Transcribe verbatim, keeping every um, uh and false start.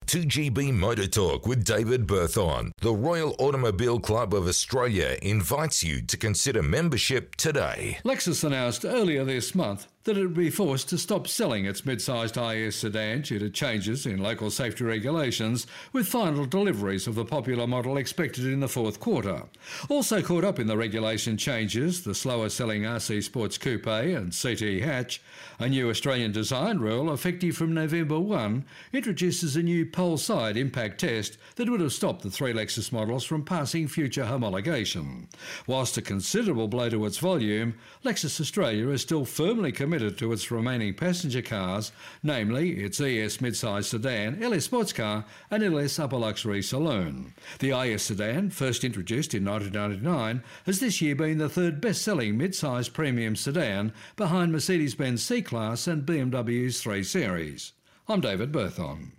two G B Motor Talk with David Berthon. The Royal Automobile Club of Australia invites you to consider membership today. Lexus announced earlier this month that it would be forced to stop selling its mid-sized I S sedan due to changes in local safety regulations, with final deliveries of the popular model expected in the fourth quarter. Also caught up in the regulation changes, the slower-selling R C Sports Coupe and C T hatch, a new Australian design rule effective from November first introduces a new pole-side impact test that would have stopped the three Lexus models from passing future homologation. Whilst a considerable blow to its volume, Lexus Australia is still firmly committed to its remaining passenger cars, namely its E S mid-size sedan, L S sports car and L S upper luxury saloon. The I S sedan, first introduced in nineteen ninety-nine, has this year been the third best-selling mid-size premium sedan behind Mercedes-Benz C-Class and B M W's three Series. I'm David Berthon.